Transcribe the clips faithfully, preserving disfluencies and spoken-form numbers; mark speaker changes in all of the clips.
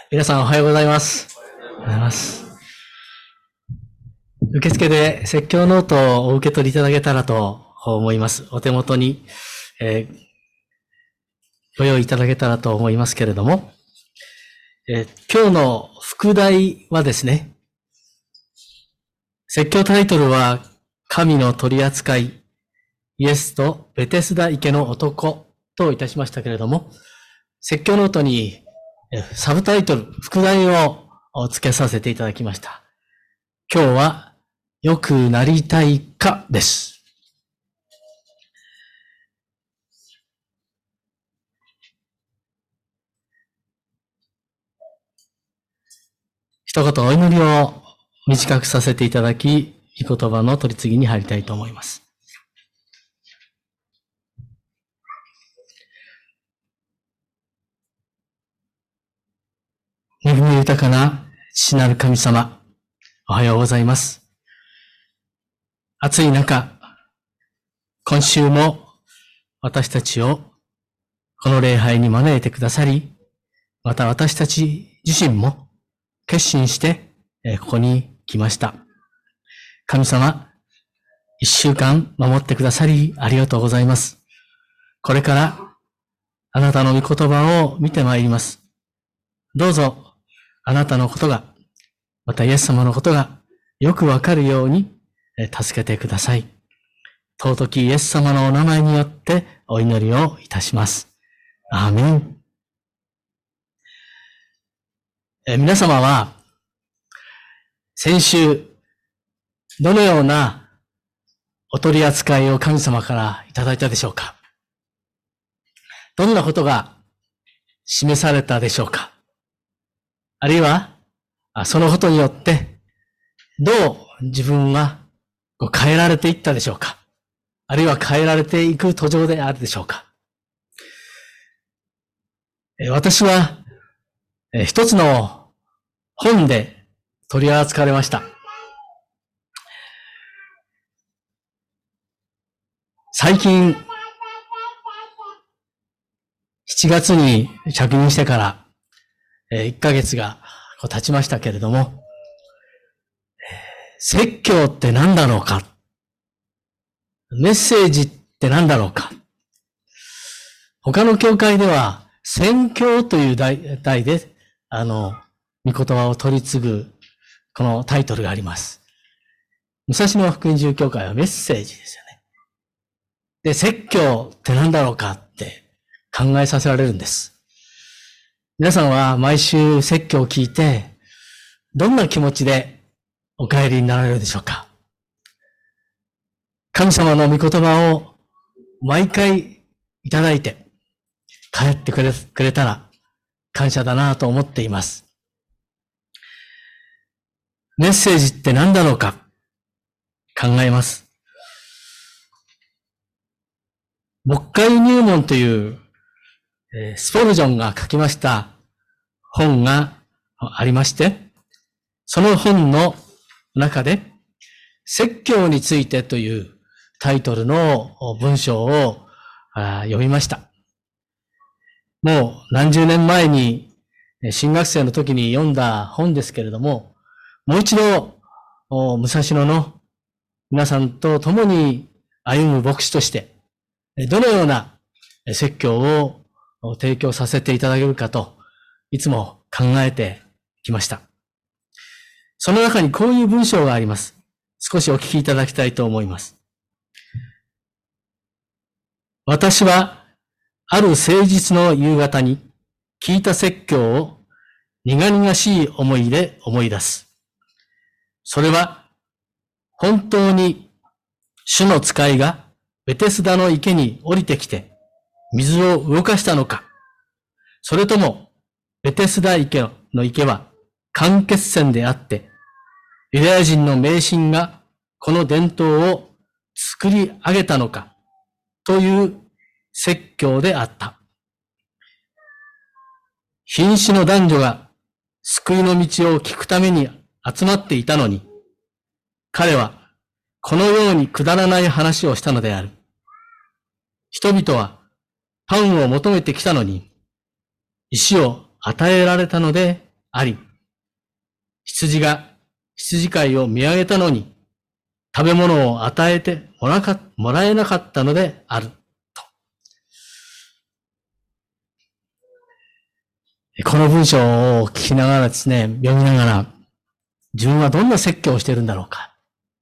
Speaker 1: 皆さんおはようございます。おはようございます。受付で説教ノートをお受け取りいただけたらと思います。お手元に、えー、ご用意いただけたらと思いますけれども、えー、今日の副題はですね、説教タイトルは神の取り扱い、イエスとベテスダ池の男といたしましたけれども、説教ノートにサブタイトル、副題を付けさせていただきました。今日は、良くなりたいかです。一言お祈りを短くさせていただき、御言葉の取り次ぎに入りたいと思います。恵み豊かな父なる神様、おはようございます。暑い中、今週も私たちをこの礼拝に招いてくださり、また私たち自身も決心してここに来ました。神様、一週間守ってくださりありがとうございます。これからあなたの御言葉を見てまいります。どうぞあなたのことが、またイエス様のことがよくわかるように助けてください。尊きイエス様のお名前によってお祈りをいたします。アーメン。え皆様は先週どのようなお取り扱いを神様からいただいたでしょうか？どんなことが示されたでしょうか？あるいは、そのことによって、どう自分は変えられていったでしょうか？あるいは変えられていく途上であるでしょうか？私は、一つの本で取り扱われました。最近、しちがつに着任してから、いっかげつが経ちましたけれども、説教って何だろうか、メッセージって何だろうか。他の教会では宣教という題で、あの、御言葉を取り継ぐこのタイトルがあります。武蔵野福音住教会はメッセージですよね。で、説教って何だろうかって考えさせられるんです。皆さんは毎週説教を聞いて、どんな気持ちでお帰りになられるでしょうか？神様の御言葉を毎回いただいて、帰ってくれ、くれたら感謝だなと思っています。メッセージって何だろうか考えます。牧会入門というスポルジョンが書きました本がありまして、その本の中で、説教についてというタイトルの文章を読みました。もう何十年前に新学生の時に読んだ本ですけれども、もう一度武蔵野の皆さんと共に歩む牧師として、どのような説教を提供させていただけるかと、いつも考えてきました。その中にこういう文章があります。少しお聞きいただきたいと思います。私は、ある誠実の夕方に聞いた説教を苦々しい思いで思い出す。それは、本当に主の使いがベテスダの池に降りてきて水を動かしたのか、それともベテスダ池の池は間欠泉であって、ユダヤ人の迷信がこの伝統を作り上げたのかという説教であった。瀕死の男女が救いの道を聞くために集まっていたのに、彼はこのようにくだらない話をしたのである。人々はパンを求めてきたのに、石を与えられたのであり、羊が羊飼いを見上げたのに、食べ物を与えてもらかもらえなかったのであると。この文章を聞きながらですね、読みながら、自分はどんな説教をしているんだろうか。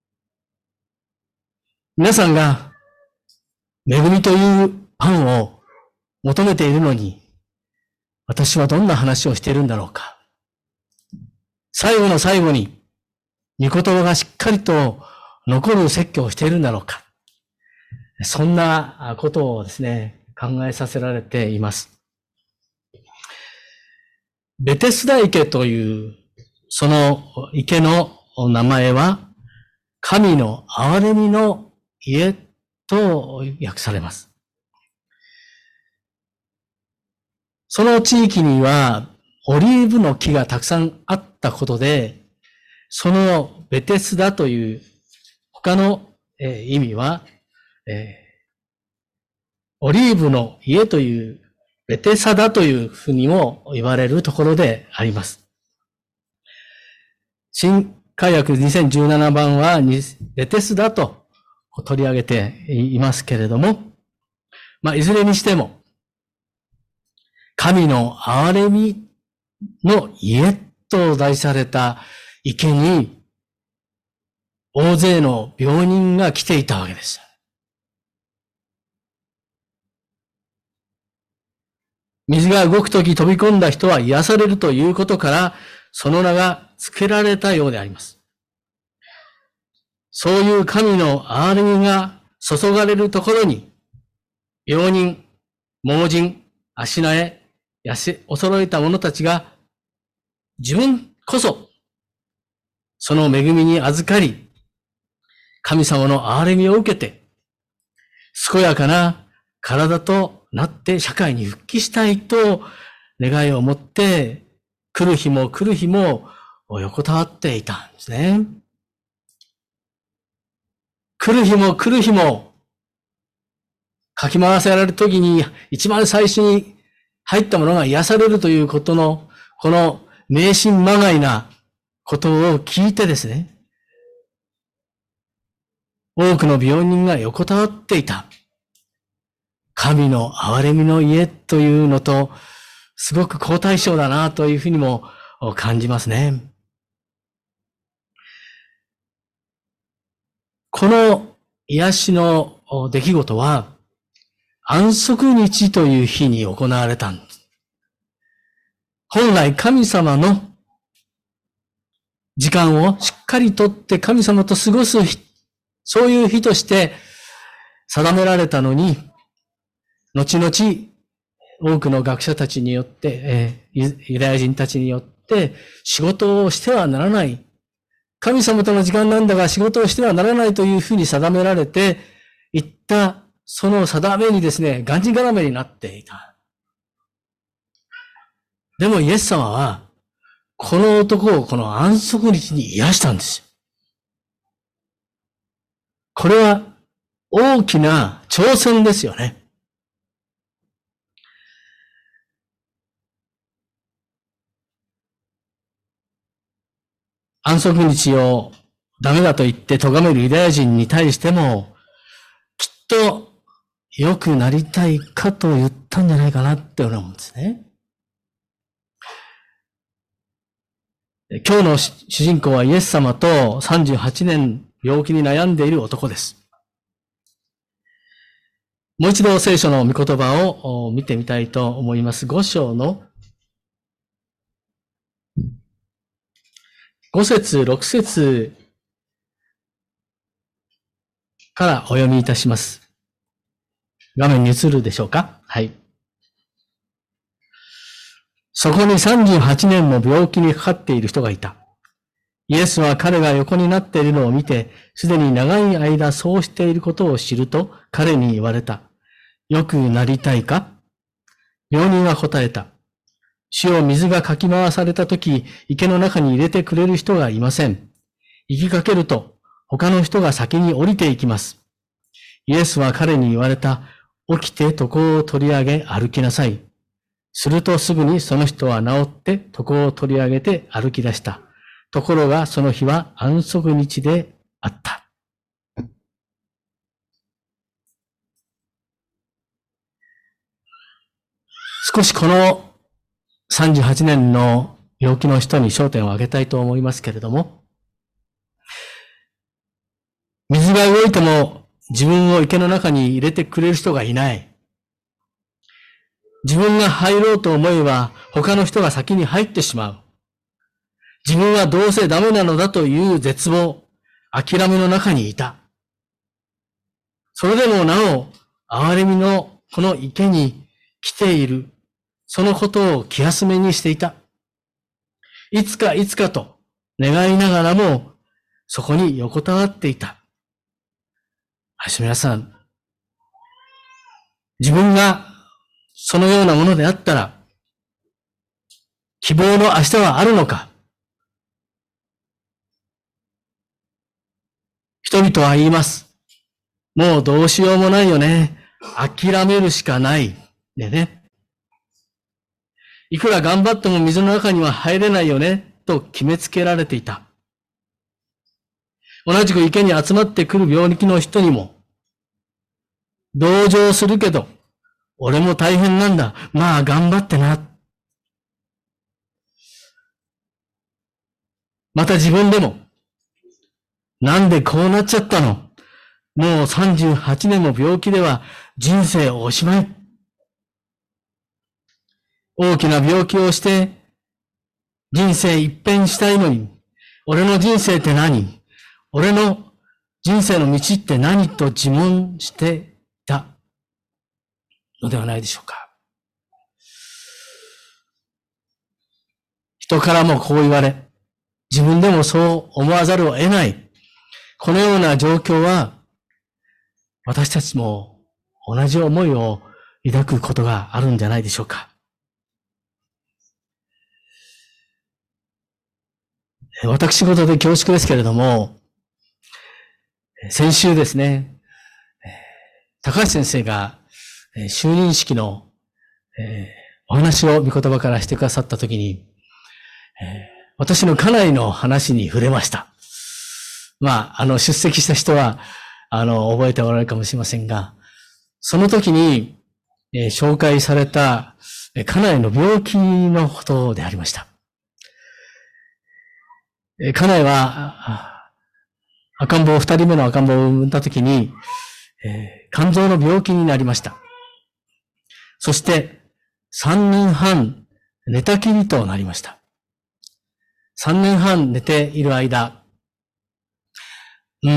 Speaker 1: 皆さんが恵みというパンを求めているのに、私はどんな話をしているんだろうか。最後の最後に、御言葉がしっかりと残る説教をしているんだろうか。そんなことをですね、考えさせられています。ベテスダ池という、その池の名前は、神の憐れみの家と訳されます。その地域には、オリーブの木がたくさんあったことで、そのベテスダという他の意味は、えー、オリーブの家というベテサダというふうにも言われるところであります。新改訳にせんじゅうななばんはベテスダと取り上げていますけれども、まあ、いずれにしても、神の憐れみの家と題された池に大勢の病人が来ていたわけです。水が動くとき飛び込んだ人は癒されるということから、その名が付けられたようであります。そういう神の憐れみが注がれるところに、病人、盲人、足なえ、痩せ、衰えた者たちが、自分こそ、その恵みに預かり、神様の憐れみを受けて、健やかな体となって社会に復帰したいと願いを持って、来る日も来る日も横たわっていたんですね。来る日も来る日も、かき回せられるときに一番最初に入ったものが癒されるということの、この迷信まがいなことを聞いてですね、多くの病人が横たわっていた。神の憐れみの家というのと、すごく好対照だなというふうにも感じますね。この癒しの出来事は、安息日という日に行われたんです。本来神様の時間をしっかりとって神様と過ごす日、そういう日として定められたのに、後々多くの学者たちによって、えー、ユダヤ人たちによって仕事をしてはならない。神様との時間なんだが仕事をしてはならないというふうに定められていった、その定めにですね、がんじがらめになっていた。でもイエス様は、この男をこの安息日に癒したんですよ。これは大きな挑戦ですよね。安息日をダメだと言って咎めるユダヤ人に対しても、きっと良くなりたいかと言ったんじゃないかなって思うんですね。今日の主人公はイエス様とさんじゅうはちねん病気に悩んでいる男です。もう一度聖書の御言葉を見てみたいと思います。ご章のご節、ろく節からお読みいたします。画面に映るでしょうか？はい。そこにさんじゅうはちねんも病気にかかっている人がいた。イエスは彼が横になっているのを見て、すでに長い間そうしていることを知ると彼に言われた。よくなりたいか？病人は答えた。主よ、水がかき回されたとき、池の中に入れてくれる人がいません。行きかけると、他の人が先に降りていきます。イエスは彼に言われた。起きて床を取り上げ歩きなさい。 するとすぐにその人は治って床を取り上げて歩き出した。ところがその日は安息日であった。少しこのさんじゅうはちねんの病気の人に焦点を当げたいと思いますけれども、水が動いても自分を池の中に入れてくれる人がいない。自分が入ろうと思えば他の人が先に入ってしまう。自分はどうせダメなのだという絶望、諦めの中にいた。それでもなお、憐れみのこの池に来ている、そのことを気休めにしていた。いつかいつかと願いながらも、そこに横たわっていた。はい、皆さん、自分がそのようなものであったら、希望の明日はあるのか？人々は言います。もうどうしようもないよね。諦めるしかない。でね。いくら頑張っても水の中には入れないよね。と決めつけられていた。同じく池に集まってくる病気の人にも、同情するけど、俺も大変なんだ。まあ頑張ってな。また自分でも、なんでこうなっちゃったの？もうさんじゅうはちねんも病気では人生おしまい。大きな病気をして人生一変したいのに、俺の人生って何？俺の人生の道って何？と自問していたのではないでしょうか。人からもこう言われ、自分でもそう思わざるを得ない。このような状況は、私たちも同じ思いを抱くことがあるんじゃないでしょうか。私事で恐縮ですけれども、先週ですね、高橋先生が就任式のお話を御言葉からしてくださったときに、私の家内の話に触れました。まあ、あの、出席した人は、あの、覚えておられるかもしれませんが、その時に、えー、紹介された、えー、家内の病気のことでありました。えー、家内は、赤ん坊、二人目の赤ん坊を産んだ時に、えー、肝臓の病気になりました。そして、三年半、寝たきりとなりました。三年半寝ている間、うん。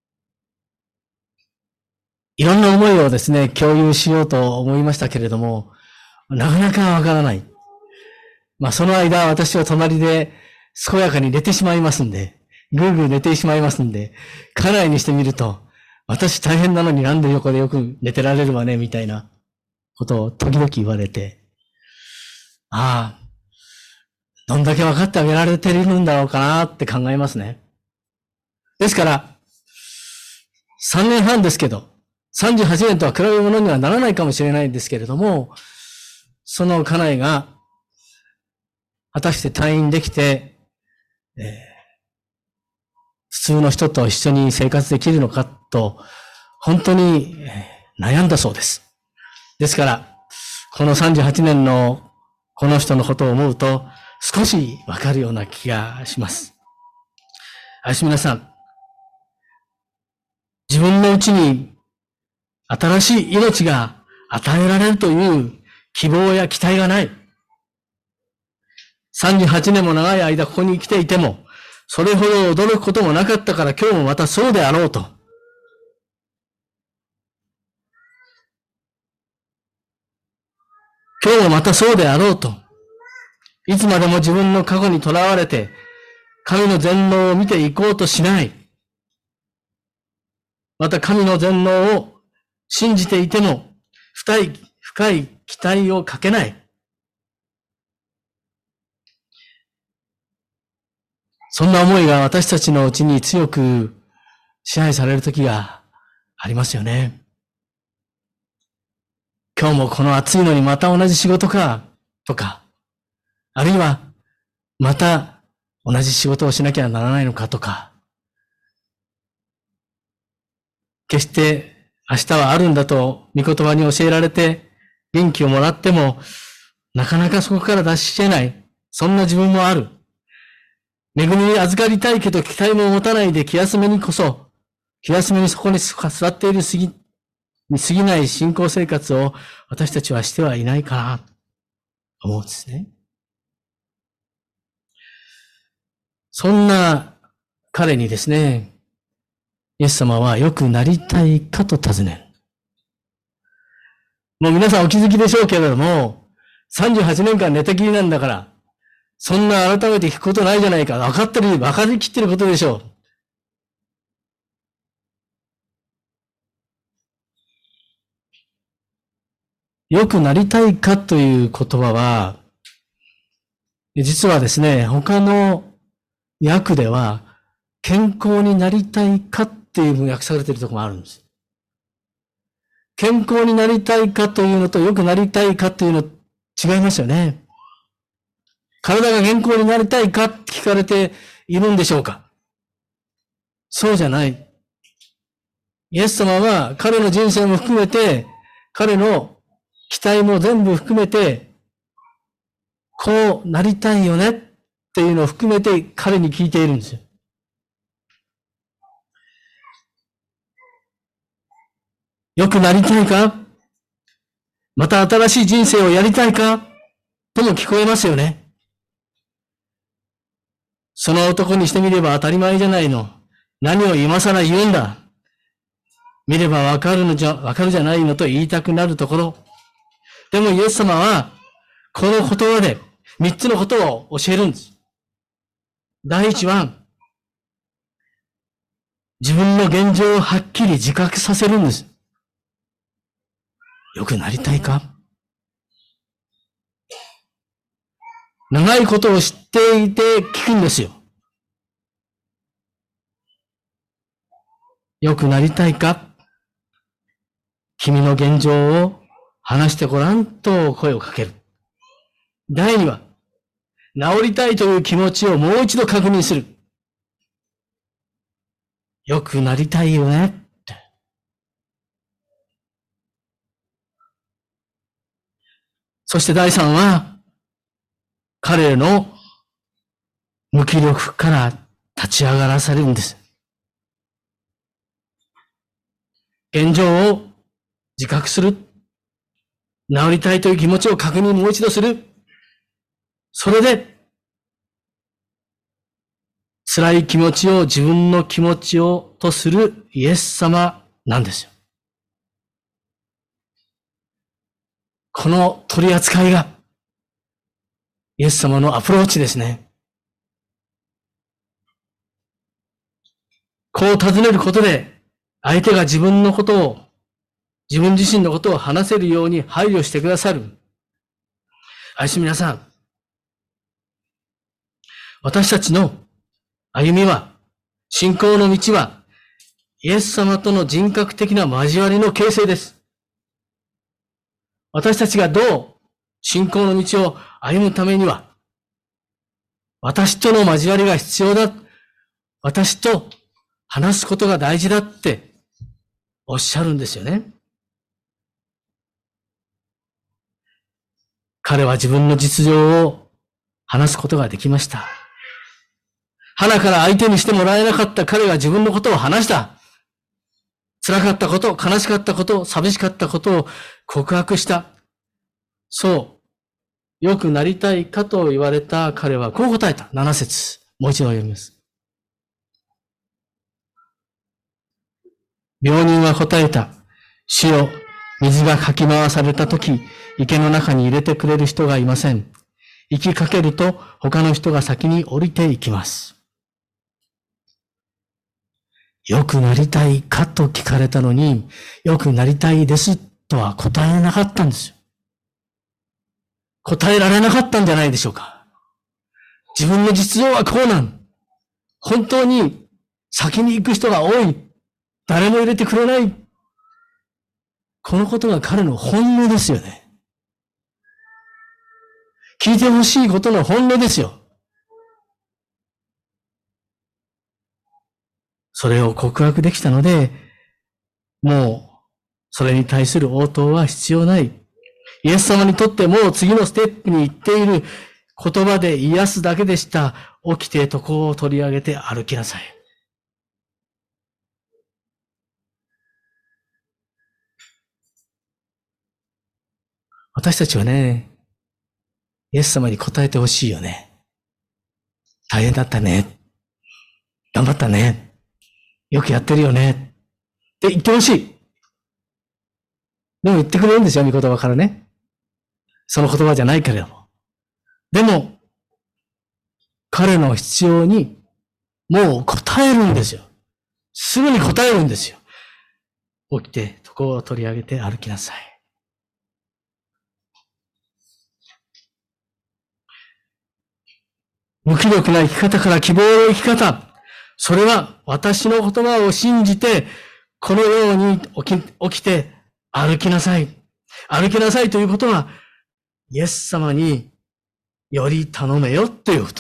Speaker 1: いろんな思いをですね、共有しようと思いましたけれども、なかなかわからない。まあ、その間、私は隣で健やかに寝てしまいますんで、ぐーぐー寝てしまいますんで、家内にしてみると、私大変なのになんで横でよく寝てられるわね、みたいなことを時々言われて、ああ、どんだけ分かってあげられているんだろうかなって考えますね。ですから、さんねんはんですけど、さんじゅうはちねんとは比べるものにはならないかもしれないんですけれども、その家内が、果たして退院できて、えー、普通の人と一緒に生活できるのかと、本当に悩んだそうです。ですから、このさんじゅうはちねんのこの人のことを思うと、少しわかるような気がします。あし皆さん、自分のうちに新しい命が与えられるという希望や期待がない。さんじゅうはちねんも長い間ここに来ていても、それほど驚くこともなかったから今日もまたそうであろうと。今日もまたそうであろうと。いつまでも自分の過去にとらわれて、神の全能を見ていこうとしない。また神の全能を信じていても、深い、深い期待をかけない。そんな思いが私たちのうちに強く支配される時がありますよね。 今日もこの暑いのにまた同じ仕事か、とか、あるいは、また同じ仕事をしなきゃならないのかとか、決して明日はあるんだと御言葉に教えられて元気をもらっても、なかなかそこから脱し得ない。そんな自分もある。恵みに預かりたいけど期待も持たないで気休めにこそ、気休めにそこに座っているすぎ、に過ぎない信仰生活を私たちはしてはいないかな、と思うんですね。そんな彼にですね、イエス様は良くなりたいかと尋ねる。もう皆さんお気づきでしょうけれども、さんじゅうはちねんかん寝たきりなんだから、そんな改めて聞くことないじゃないか。分かってる、分かりきってることでしょう。良くなりたいかという言葉は、実はですね、他の訳では、健康になりたいかっていうふうに訳されているところもあるんです。健康になりたいかというのと良くなりたいかというの違いますよね。体が健康になりたいかって聞かれているんでしょうか？そうじゃない。イエス様は彼の人生も含めて、彼の期待も全部含めて、こうなりたいよねっていうのを含めて彼に聞いているんですよ。良くなりたいか？また新しい人生をやりたいか？とも聞こえますよね。その男にしてみれば当たり前じゃないの。何を今更言うんだ。見ればわかるのじゃ、わかるじゃないのと言いたくなるところ。でもイエス様は、この言葉で三つのことを教えるんです。第一は、自分の現状をはっきり自覚させるんです。良くなりたいか？長いことを知っていて聞くんですよ。良くなりたいか？君の現状を話してごらんと声をかける。第二は、治りたいという気持ちをもう一度確認する。良くなりたいよねって。そして第三は、彼の無気力から立ち上がらされるんです。現状を自覚する。治りたいという気持ちを確認もう一度する。それで、辛い気持ちを自分の気持ちをとするイエス様なんですよ。この取り扱いが、イエス様のアプローチですね。こう尋ねることで、相手が自分のことを、自分自身のことを話せるように配慮してくださる。愛し皆さん、私たちの歩みは、信仰の道は、イエス様との人格的な交わりの形成です。私たちがどう信仰の道を歩むためには、私との交わりが必要だ。私と話すことが大事だっておっしゃるんですよね。彼は自分の実情を話すことができました。鼻から相手にしてもらえなかった彼が自分のことを話した。辛かったこと、悲しかったこと、寂しかったことを告白した。そう。良くなりたいかと言われた彼はこう答えた。なな節。もう一度読みます。病人は答えた。主よ、水がかき回されたとき、池の中に入れてくれる人がいません。行きかけると他の人が先に降りていきます。良くなりたいかと聞かれたのに、良くなりたいですとは答えなかったんですよ。答えられなかったんじゃないでしょうか。自分の実情はこうなん。本当に先に行く人が多い。誰も入れてくれない。 このことが彼の本音ですよね。聞いてほしいことの本音ですよ。それを告白できたので、もう、それに対する応答は必要ない。イエス様にとってもう次のステップに行っている言葉で癒すだけでした。起きて床を取り上げて歩きなさい。私たちはね、イエス様に答えてほしいよね。大変だったね。頑張ったね。よくやってるよね。って言ってほしい。でも言ってくれるんですよ、御言葉からね。その言葉じゃないけれども。でも、彼の必要にもう答えるんですよ。すぐに答えるんですよ。起きて床を取り上げて歩きなさい。無気力な生き方から希望の生き方。それは私の言葉を信じて、このように起き、起きて歩きなさい。歩きなさいということは、イエス様により頼めよということ。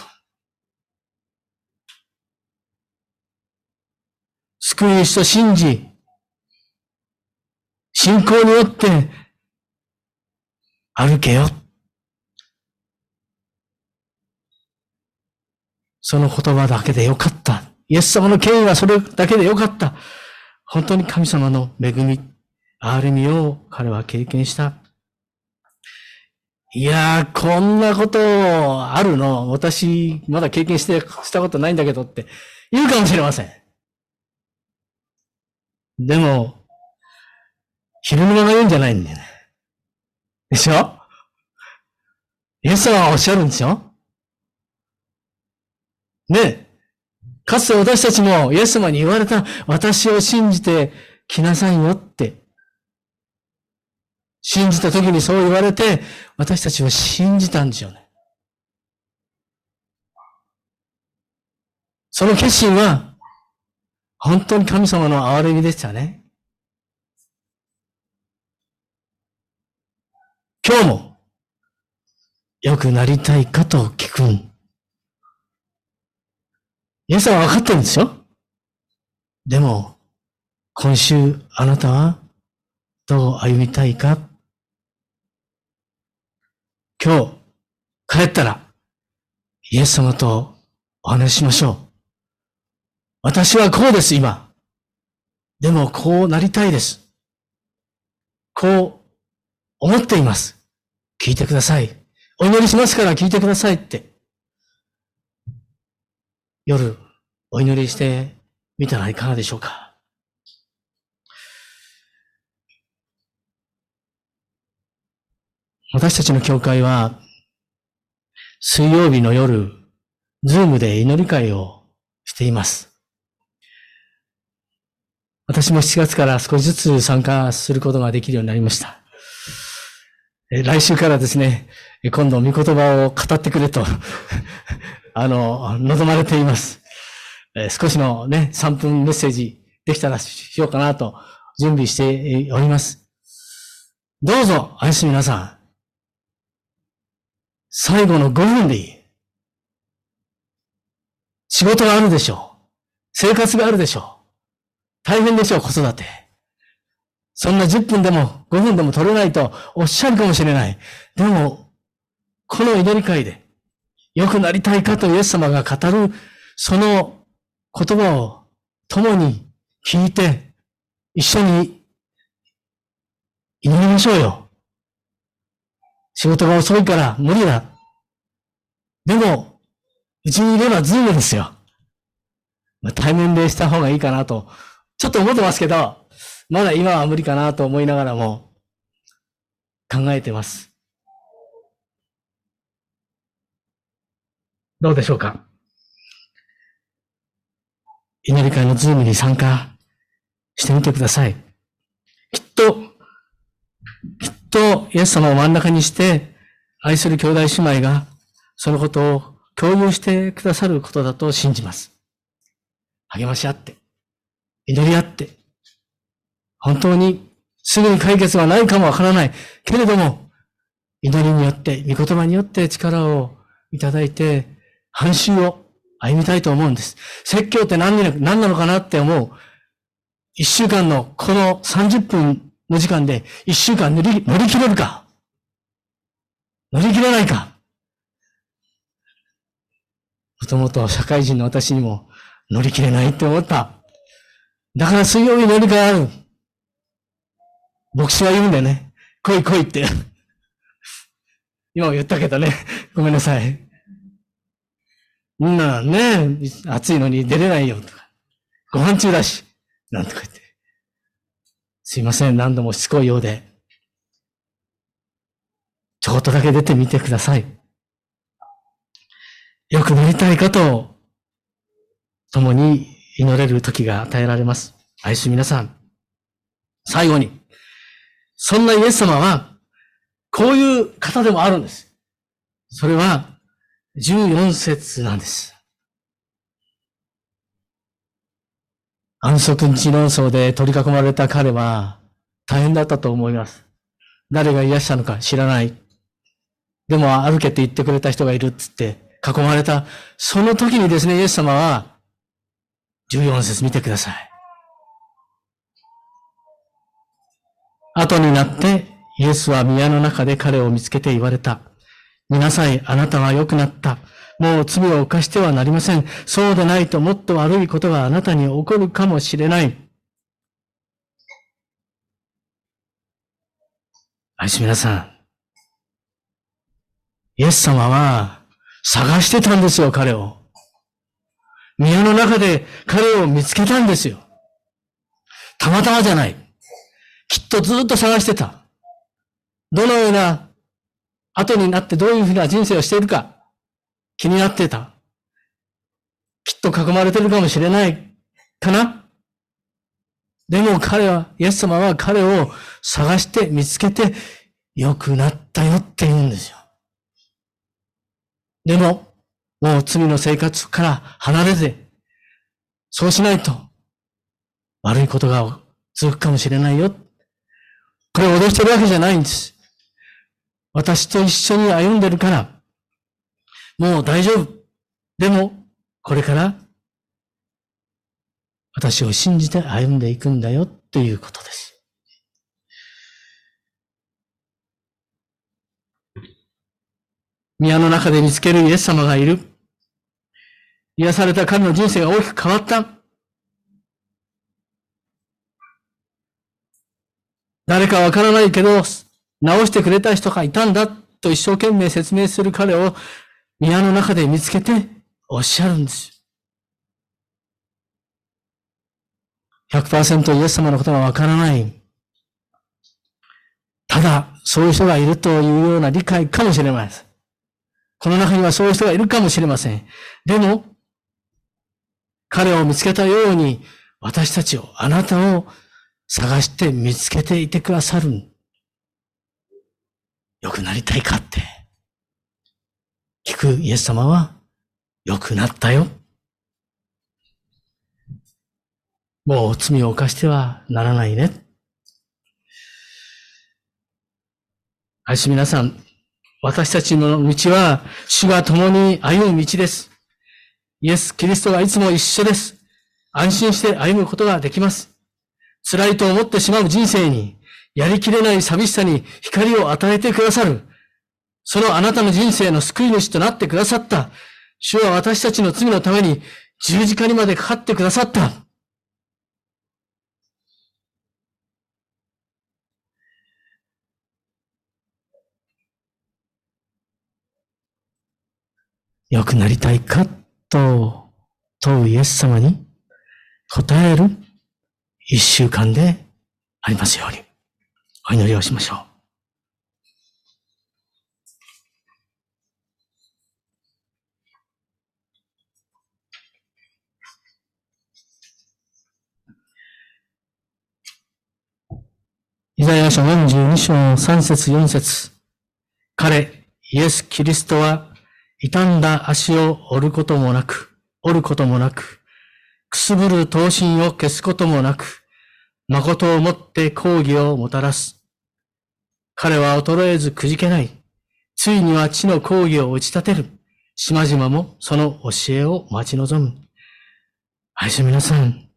Speaker 1: 救い主と信じ、信仰によって歩けよ。その言葉だけでよかった。イエス様の権威はそれだけでよかった。本当に神様の恵み、憐れみを彼は経験した。いやー、こんなことあるの私、まだ経験して、したことないんだけどって言うかもしれません。でも、昼沼が言うんじゃないんだよね。でしょ？イエス様はおっしゃるんですよ。ねえ。かつて私たちもイエス様に言われた、私を信じて来なさいよって。信じた時にそう言われて、私たちは信じたんですよね。その決心は、本当に神様の憐れみでしたね。今日も、良くなりたいかと聞く。イエス様は分かってるんですよ。でも、今週あなたはどう歩みたいか？今日帰ったらイエス様とお話ししましょう。私はこうです、今。でもこうなりたいです。こう思っています。聞いてください。お祈りしますから聞いてくださいって。夜お祈りしてみたらいかがでしょうか。私たちの教会は水曜日の夜、ズームで祈り会をしています。私もしちがつから少しずつ参加することができるようになりました。来週からですね、今度御言葉を語ってくれと、あの、望まれています。少しのね、さんぷんメッセージできたらしようかなと準備しております。どうぞ、愛する皆さん、最後のごふんでいい。仕事があるでしょう。生活があるでしょう。大変でしょう、子育て。そんなじゅっぷんでもごふんでも取れないとおっしゃるかもしれない。でも、この祈り会で良くなりたいかとイエス様が語る、その言葉を共に聞いて、一緒に祈りましょうよ。仕事が遅いから無理だ。でも、うちにいればズームですよ。対面でした方がいいかなと、ちょっと思ってますけど、まだ今は無理かなと思いながらも考えてます。どうでしょうか？祈り会のズームに参加してみてください。きっと、きっとイエス様を真ん中にして愛する兄弟姉妹がそのことを共有してくださることだと信じます。励まし合って、祈り合って、本当にすぐに解決はないかもわからない。けれども、祈りによって、御言葉によって力をいただいて、半周を歩みたいと思うんです。説教って何なのかなって思う。一週間のこのさんじゅっぷんの時間で一週間乗り、乗り切れるか乗り切れないか。もともと社会人の私にも乗り切れないって思った。だから水曜日乗り換えある。牧師は言うんだよね。来い来いって。今も言ったけどね。ごめんなさい。みんなね、暑いのに出れないよとか。ご飯中だし。なんとか言って。すいません。何度もしつこいようで。ちょっとだけ出てみてください。よくなりたいかと、共に祈れる時が与えられます。愛する皆さん。最後に、そんなイエス様は、こういう方でもあるんです。それは、じゅうよん節なんです。安息日論争で取り囲まれた彼は、大変だったと思います。誰が癒したのか知らない。でも歩けって言ってくれた人がいるっつって囲まれた。その時にですね、イエス様は、じゅうよん節見てください。後になってイエスは宮の中で彼を見つけて言われた。見なさい、あなたは良くなった。もう罪を犯してはなりません。そうでないともっと悪いことがあなたに起こるかもしれない。愛し皆さん。イエス様は探してたんですよ、彼を。宮の中で彼を見つけたんですよ。たまたまじゃない。きっとずっと探してた。どのような後になってどういうふうな人生をしているか気になってた。きっと囲まれてるかもしれないかな。でも彼は、イエス様は彼を探して見つけて良くなったよって言うんですよ。でも、もう罪の生活から離れて、そうしないと悪いことが続くかもしれないよ。これを脅してるわけじゃないんです。私と一緒に歩んでるから、もう大丈夫。でも、これから私を信じて歩んでいくんだよっていうことです。宮の中で見つけるイエス様がいる。癒された彼の人生が大きく変わった。誰かわからないけど、直してくれた人がいたんだと一生懸命説明する彼を宮の中で見つけておっしゃるんです。ひゃくパーセント イエス様のことがわからない。ただ、そういう人がいるというような理解かもしれません。この中にはそういう人がいるかもしれません。でも、彼を見つけたように、私たちを、あなたを探して見つけていてくださる。良くなりたいかって。聞くイエス様は、良くなったよ。もう罪を犯してはならないね。愛し皆さん、私たちの道は、主が共に歩む道です。イエス・キリストがいつも一緒です。安心して歩むことができます。辛いと思ってしまう人生に、やりきれない寂しさに光を与えてくださる。そのあなたの人生の救い主となってくださった。主は私たちの罪のために十字架にまでかかってくださった。良くなりたいかと問うイエス様に答える一週間でありますように、お祈りをしましょう。イザヤ書よんじゅうに章さん節よん節。彼、イエス・キリストは傷んだ足を折ることもなく、折ることもなく、くすぶる刀身を消すこともなく、 誠をもって抗議をもたらす。彼は衰えずくじけない。ついには地の抗議を打ち立てる。島々もその教えを待ち望む。愛し皆さん、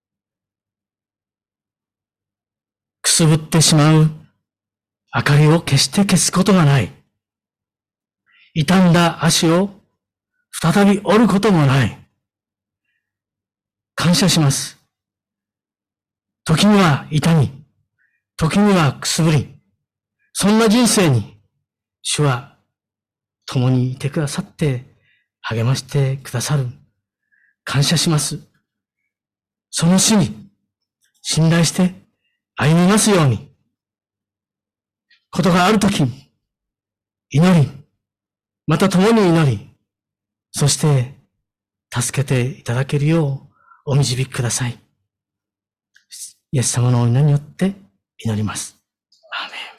Speaker 1: くすぶってしまう明かりを決して消すことがない。傷んだ足を再び折ることもない。感謝します。時には痛み、時にはくすぶり、そんな人生に主は共にいてくださって励ましてくださる。感謝します。その主に信頼して歩みますように。ことがあるときに祈り、また共に祈り、そして助けていただけるようお導きください。イエス様のお皆によって祈ります。アーメン。